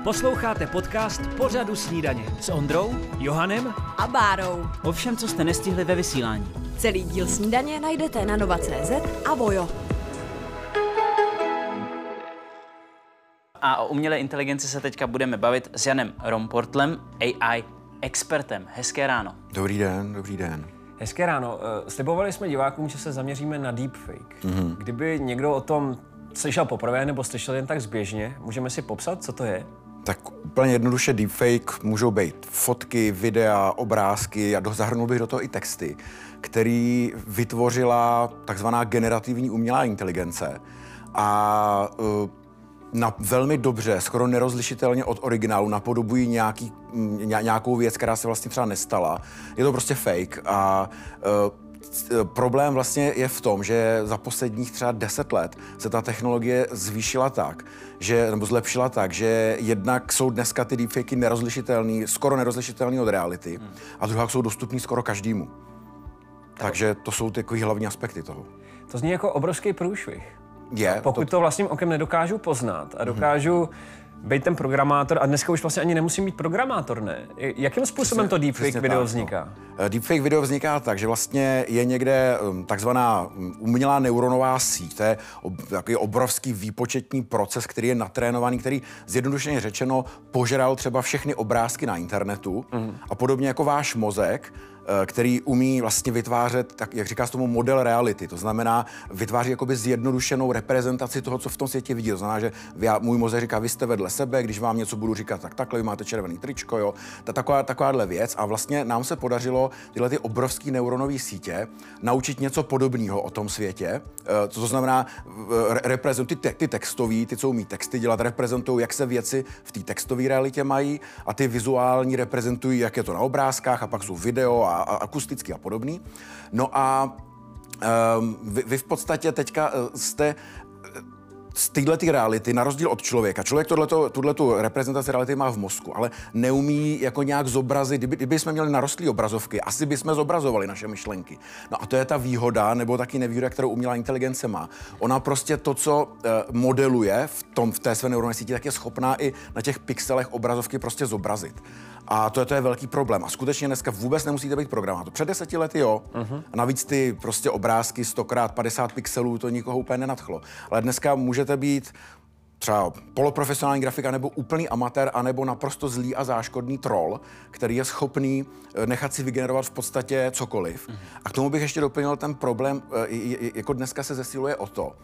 Posloucháte podcast Pořadu snídaně S Ondrou, Johanem a Bárou. o všem, co jste nestihli ve vysílání. Celý díl snídaně najdete na nova.cz a Vojo. A o umělé inteligenci se teďka budeme bavit s Janem Romportlem, AI expertem. Hezké ráno. Dobrý den, dobrý den. Hezké ráno. Slibovali jsme divákům, že se zaměříme na deepfake. Kdyby někdo o tom slyšel poprvé nebo slyšel jen tak zběžně, můžeme si popsat, co to je? Tak úplně jednoduše deepfake můžou být fotky, videa, obrázky a zahrnul bych do toho i texty, který vytvořila takzvaná generativní umělá inteligence a na velmi dobře, skoro nerozlišitelně od originálu napodobují nějakou věc, která se vlastně třeba nestala. Je to prostě fake a problém vlastně je v tom, že za posledních třeba 10 let se ta technologie zvýšila tak, nebo zlepšila tak, že jednak jsou dneska ty deepfakey skoro nerozlišitelný od reality a druhá jsou dostupný skoro každému. Takže to jsou ty hlavní aspekty toho. To zní jako obrovský průšvih. Pokud to vlastním okem nedokážu poznat a dokážu být ten programátor, a dneska už vlastně ani nemusím být programátor, ne? Jakým způsobem to deepfake video vzniká? Deepfake video vzniká tak, že vlastně je někde takzvaná umělá neuronová síť. To je takový obrovský výpočetní proces, který je natrénovaný, který zjednodušeně řečeno požral třeba všechny obrázky na internetu a podobně jako váš mozek, který umí vlastně vytvářet, tak jak říká s tomu, model reality. To znamená, vytváří jakoby zjednodušenou reprezentaci toho, co v tom světě vidí. To znamená, že můj mozek říká, vy jste vedle sebe, když vám něco budu říkat, tak takhle, vy máte červený tričko, jo. Takováhle věc. A vlastně nám se podařilo tyhle ty obrovský neuronové sítě naučit něco podobného o tom světě. To znamená, ty textový, ty, co umí texty dělat, reprezentují, jak se věci v té textové realitě mají, a ty vizuální reprezentují, jak je to na obrázkách, a pak jsou video a akustický a podobný. No a vy v podstatě teďka jste z této reality, na rozdíl od člověka. Člověk tuhletu reprezentaci reality má v mozku, ale neumí jako nějak zobrazit. Kdyby jsme měli narostlý obrazovky, asi bychom zobrazovali naše myšlenky. No a to je ta výhoda, nebo taky nevýhoda, kterou umělá inteligence má. Ona prostě to, co modeluje v té své neuronové síti, tak je schopná i na těch pixelech obrazovky prostě zobrazit. A to je velký problém. A skutečně dneska vůbec nemusíte být programátor. Před 10 lety jo. A navíc ty prostě obrázky 100x50 pixelů, to nikoho úplně nenadchlo. Ale dneska můžete být třeba poloprofesionální grafika, nebo úplný amatér, anebo naprosto zlý a záškodný troll, který je schopný nechat si vygenerovat v podstatě cokoliv. A k tomu bych ještě doplnil ten problém, jako dneska se zesiluje o to,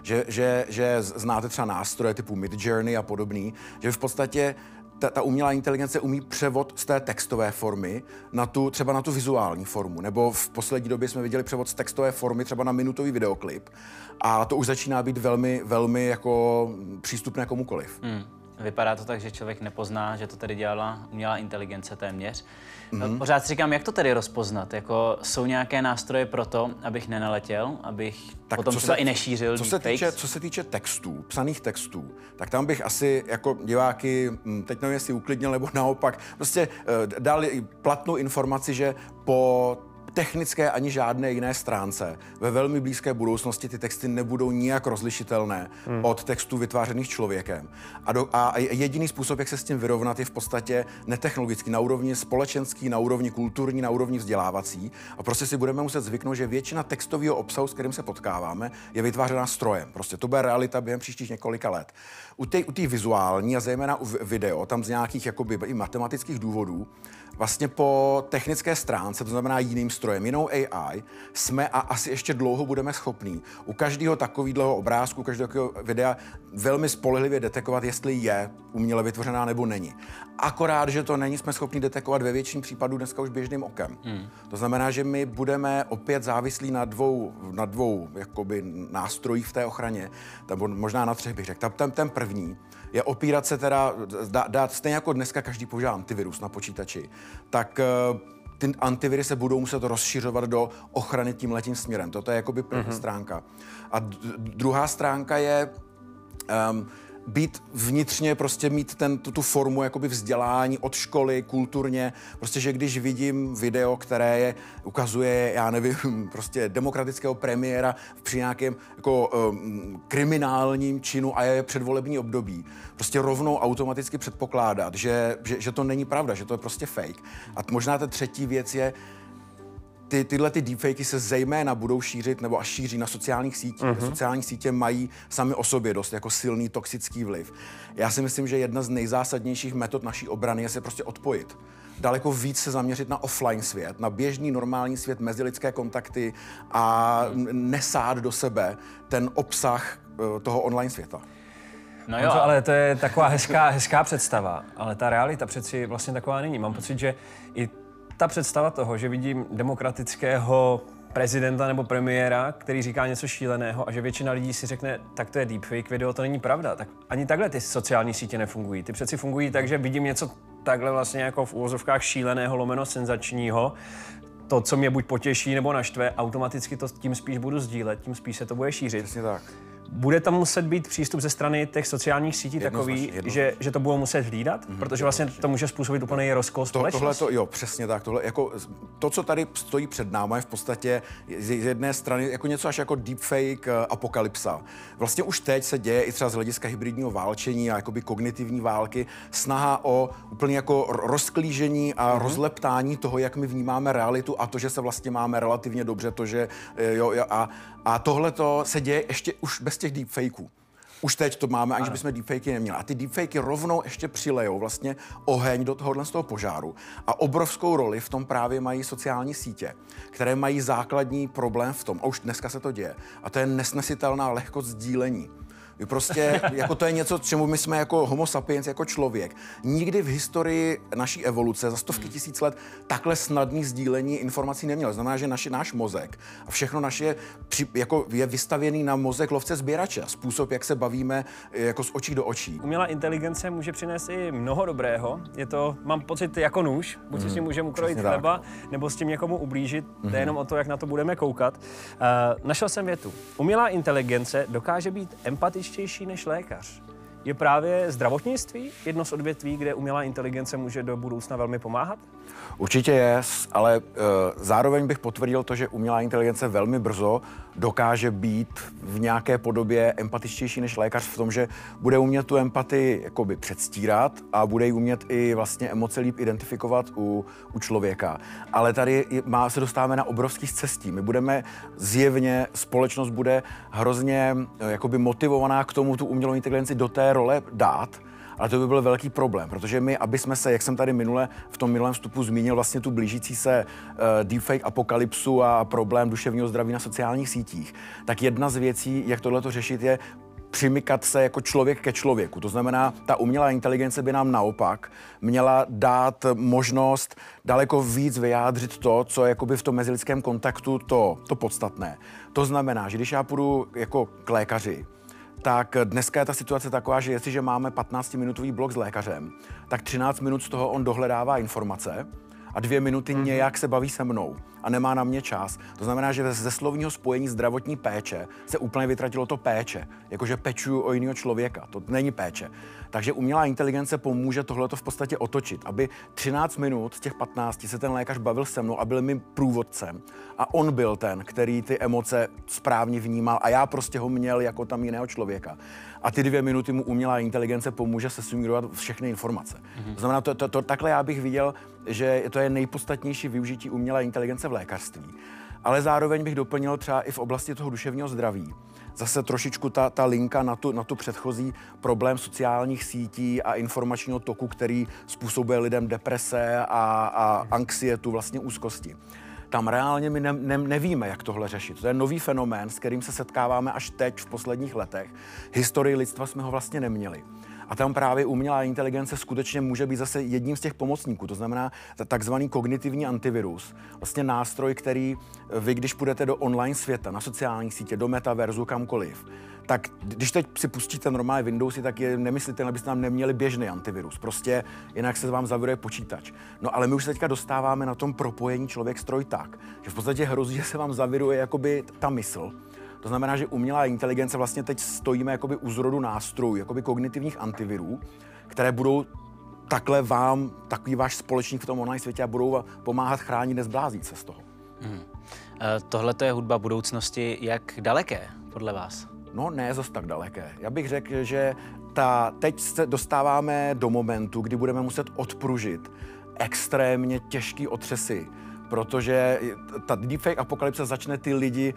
že znáte třeba nástroje typu Midjourney a podobný, že v podstatě ta umělá inteligence umí převod z té textové formy třeba na tu vizuální formu. Nebo v poslední době jsme viděli převod z textové formy třeba na minutový videoklip. A to už začíná být velmi, velmi jako přístupné komukoliv. Vypadá to tak, že člověk nepozná, že to tedy dělala umělá inteligence téměř. Pořád si říkám, jak to tedy rozpoznat? Jako, jsou nějaké nástroje pro to, abych nenaletěl, abych tak potom třeba i nešířil deepfakes? Co se týče textů, psaných textů, tak tam bych asi jako diváky, teď nevím, jestli uklidnil nebo naopak, prostě dal platnou informaci, že po technické ani žádné jiné stránce ve velmi blízké budoucnosti ty texty nebudou nijak rozlišitelné od textů vytvářených člověkem. A jediný způsob, jak se s tím vyrovnat, je v podstatě netechnologický, na úrovni společenský, na úrovni kulturní, na úrovni vzdělávací. A prostě si budeme muset zvyknout, že většina textového obsahu, s kterým se potkáváme, je vytvářena strojem. Prostě to bude realita během příštích několika let. U té vizuální a zejména u video, tam z nějakých jakoby i matematických důvodů, vlastně po technické stránce, to znamená jiným strojem, jinou AI, jsme a asi ještě dlouho budeme schopní u každého takového obrázku, každého takového videa velmi spolehlivě detekovat, jestli je uměle vytvořená nebo není. Akorát, že to není, jsme schopni detekovat ve většině případů dneska už běžným okem. To znamená, že my budeme opět závislí na dvou jakoby nástrojích v té ochraně, nebo možná na 3 bych řekl. Ten první je opírat se teda, dát stejně jako dneska každý používá antivirus na počítači, tak ty antiviry se budou muset rozšiřovat do ochrany tímhletím směrem. Toto je jakoby první stránka. A druhá stránka je být vnitřně, prostě mít tu formu jakoby vzdělání od školy, kulturně, prostě, že když vidím video, které ukazuje, já nevím, prostě demokratického premiéra při nějakém jako kriminálním činu a je předvolební období, prostě rovnou automaticky předpokládat, že to není pravda, že to je prostě fake. A možná ta třetí věc je, tyhle deepfakey se zejména budou šířit nebo až šíří na sociálních sítích. Sociální sítě mají sami o sobě dost jako silný toxický vliv. Já si myslím, že jedna z nejzásadnějších metod naší obrany je se prostě odpojit. Daleko víc se zaměřit na offline svět, na běžný normální svět, mezilidské kontakty a nesát do sebe ten obsah toho online světa. No jo, ale to je taková hezká představa, ale ta realita přeci vlastně taková není. Mám pocit, že i ta představa toho, že vidím demokratického prezidenta nebo premiéra, který říká něco šíleného a že většina lidí si řekne, tak to je deepfake video, to není pravda. Tak ani takhle ty sociální sítě nefungují. Ty přeci fungují tak, že vidím něco takhle vlastně jako v uvozovkách šíleného, lomeno senzačního, to, co mě buď potěší nebo naštve, automaticky to tím spíš budu sdílet, tím spíš se to bude šířit. Přesně tak. Bude tam muset být přístup ze strany těch sociálních sítí takový, že to budou muset hlídat, protože vlastně to může způsobit úplně rozkol společnosti. Jo, přesně tak. To, co tady stojí před námi, je v podstatě z jedné strany jako něco až jako deepfake apokalypsa. Vlastně už teď se děje i třeba z hlediska hybridního válčení a jakoby kognitivní války snaha o úplně jako rozklížení a rozleptání toho, jak my vnímáme realitu a to, že se vlastně máme relativně dobře, to, že a tohle to se děje ještě už bez těch deepfakeů. Už teď to máme, aniž bychom deepfakey neměli. A ty deepfakey rovnou ještě přilejou vlastně oheň do tohohle z toho požáru. A obrovskou roli v tom právě mají sociální sítě, které mají základní problém v tom, a už dneska se to děje, a to je nesnesitelná lehkost sdílení. Prostě jako to je něco, čemu my jsme jako homo sapiens, jako člověk. Nikdy v historii naší evoluce za stovky tisíc let takhle snadný sdílení informací neměl. Znamená, že náš mozek a všechno naše jako je vystavěný na mozek lovce sběrače. Způsob, jak se bavíme jako z očí do očí. Umělá inteligence může přinést i mnoho dobrého. Je to, mám pocit, jako nůž. Buď si s tím můžeme ukrojit chleba, nebo s tím někomu ublížit. Jde jenom o to, jak na to budeme koukat. Našel jsem větu. Umělá inteligence dokáže být empatičtější než lékař. Je právě zdravotnictví jedno z odvětví, kde umělá inteligence může do budoucna velmi pomáhat? Určitě je, ale zároveň bych potvrdil to, že umělá inteligence velmi brzo dokáže být v nějaké podobě empatičtější než lékař v tom, že bude umět tu empatii jakoby předstírat a bude ji umět i vlastně emoce líp identifikovat u člověka. Ale tady se dostáváme na obrovský scestí. My budeme zjevně, společnost bude hrozně jakoby motivovaná k tomu tu umělou inteligenci do té role dát, ale to by byl velký problém, protože my, aby jsme se, jak jsem tady v tom minulém vstupu zmínil, vlastně tu blížící se deepfake apokalypsu a problém duševního zdraví na sociálních sítích, tak jedna z věcí, jak tohleto řešit, je přimykat se jako člověk ke člověku. To znamená, ta umělá inteligence by nám naopak měla dát možnost daleko víc vyjádřit to, co je jakoby v tom mezilidském kontaktu to podstatné. To znamená, že když já půjdu jako k lékaři, tak dneska je ta situace taková, že jestliže máme 15-minutový blok s lékařem, tak 13 minut z toho on dohledává informace a 2 minuty nějak se baví se mnou a nemá na mě čas. To znamená, že ze slovního spojení zdravotní péče se úplně vytratilo to péče, jakože pečuju o jiného člověka. To není péče. Takže umělá inteligence pomůže tohleto v podstatě otočit, aby 13 minut z těch 15 se ten lékař bavil se mnou a byl mým průvodcem. A on byl ten, který ty emoce správně vnímal a já prostě ho měl jako tam jiného člověka. A ty 2 minuty mu umělá inteligence pomůže se sumírovat všechny informace. To znamená, takhle já bych viděl, že to je nejpodstatnější využití umělé inteligence v lékařství. Ale zároveň bych doplnil třeba i v oblasti toho duševního zdraví. Zase trošičku ta linka na tu předchozí problém sociálních sítí a informačního toku, který způsobuje lidem deprese a anxietu, vlastně úzkosti. Tam reálně my nevíme, jak tohle řešit. To je nový fenomén, s kterým se setkáváme až teď v posledních letech. Historii lidstva jsme ho vlastně neměli. A tam právě umělá inteligence skutečně může být zase jedním z těch pomocníků. To znamená takzvaný kognitivní antivirus. Vlastně nástroj, který vy, když půjdete do online světa, na sociální sítě, do metaverzu, kamkoliv, tak když teď si pustíte normálně Windowsy, tak je nemyslitelné, abyste tam neměli běžný antivirus. Prostě jinak se vám zaviruje počítač. No ale my už se teďka dostáváme na tom propojení člověk-stroj tak, že v podstatě hrozí, že se vám zaviruje jakoby ta mysl. To znamená, že umělá inteligence vlastně teď stojíme jakoby u zrodu nástrojů, jakoby kognitivních antivirů, které budou takhle vám, takový váš společník v tom online světě a budou pomáhat chránit, nezblázit se z toho. Tohle to je hudba budoucnosti. Jak daleké podle vás? No ne zas tak daleké. Já bych řekl, že teď se dostáváme do momentu, kdy budeme muset odpružit extrémně těžký otřesy, protože ta deepfake apokalypse začne ty lidi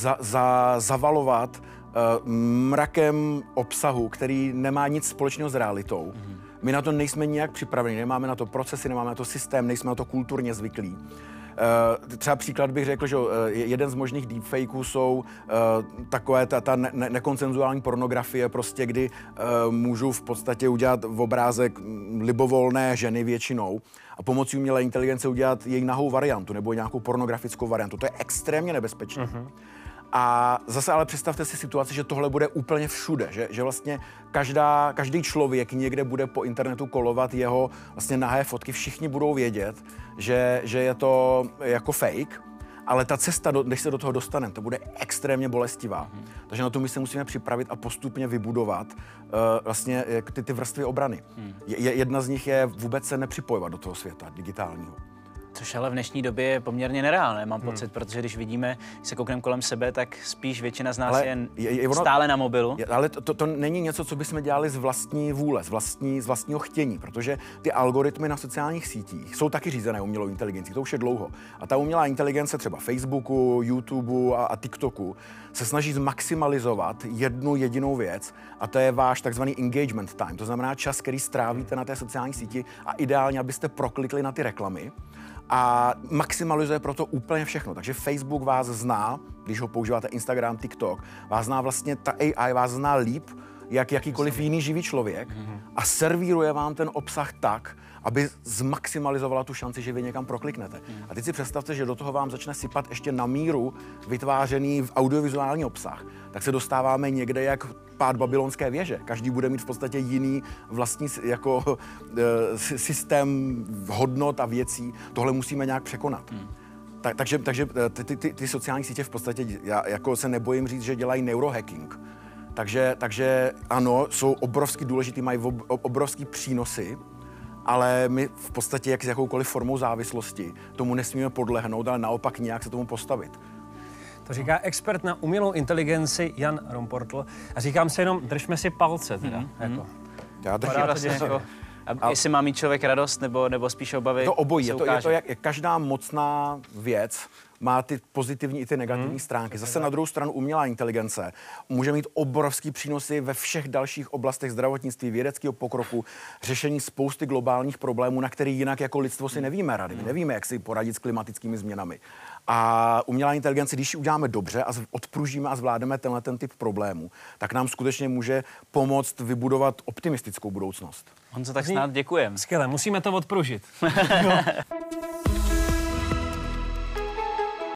zavalovat mrakem obsahu, který nemá nic společného s realitou. My na to nejsme nijak připraveni, nemáme na to procesy, nemáme na to systém, nejsme na to kulturně zvyklí. Třeba příklad bych řekl, že jeden z možných deepfakeů jsou takové ta nekonsenzuální pornografie, prostě kdy můžu v podstatě udělat v obrázek libovolné ženy většinou a pomocí umělé inteligence udělat její nahou variantu nebo nějakou pornografickou variantu. To je extrémně nebezpečné. A zase ale představte si situaci, že tohle bude úplně všude, že vlastně každý člověk někde bude po internetu kolovat jeho vlastně nahé fotky, všichni budou vědět, že je to jako fake, ale ta cesta, než se do toho dostaneme, to bude extrémně bolestivá. Takže na to my se musíme připravit a postupně vybudovat vlastně ty vrstvy obrany. Jedna z nich je vůbec se nepřipojovat do toho světa digitálního. Což ale v dnešní době je poměrně nereálné, mám pocit, protože když vidíme, když se koukneme kolem sebe, tak spíš většina z nás je stále na mobilu. Ale to není něco, co bychom dělali z vlastní vůle, z vlastního chtění, protože ty algoritmy na sociálních sítích jsou taky řízené umělou inteligencí, to už je dlouho. A ta umělá inteligence třeba Facebooku, YouTubeu a TikToku se snaží zmaximalizovat jednu jedinou věc a to je váš takzvaný engagement time, to znamená čas, který strávíte na té sociální síti a ideálně, abyste proklikli na ty reklamy. A maximalizuje proto úplně všechno. Takže Facebook vás zná, když ho používáte Instagram, TikTok, vás zná vlastně, ta AI vás zná líp, jak jakýkoliv jiný živý člověk a servíruje vám ten obsah tak, aby zmaximalizovala tu šanci, že vy někam prokliknete. A teď si představte, že do toho vám začne sypat ještě na míru vytvářený audiovizuální obsah. Tak se dostáváme někde jak pád babylonské věže. Každý bude mít v podstatě jiný vlastní jako systém hodnot a věcí. Tohle musíme nějak překonat. Takže ty sociální sítě v podstatě, já jako se nebojím říct, že dělají neurohacking. Takže ano, jsou obrovsky důležitý, mají obrovský přínosy, ale my v podstatě jak s jakoukoliv formou závislosti tomu nesmíme podlehnout, ale naopak nějak se tomu postavit. To říká expert na umělou inteligenci Jan Romportl. A říkám si jenom, držme si palce teda. Jako. Já držím vlastně jako, jestli má mít člověk radost nebo spíš obavy. To obojí, je to jak každá mocná věc má ty pozitivní i ty negativní stránky. Zase na druhou stranu umělá inteligence může mít obrovský přínosy ve všech dalších oblastech zdravotnictví, vědeckého pokroku, řešení spousty globálních problémů, na který jinak jako lidstvo si nevíme rady. My nevíme, jak si poradit s klimatickými změnami. A umělá inteligence, když ji uděláme dobře a odpružíme a zvládneme ten typ problémů, tak nám skutečně může pomoct vybudovat optimistickou budoucnost. Honzo, tak snad děkujem. Skvěle, musíme to odpružit.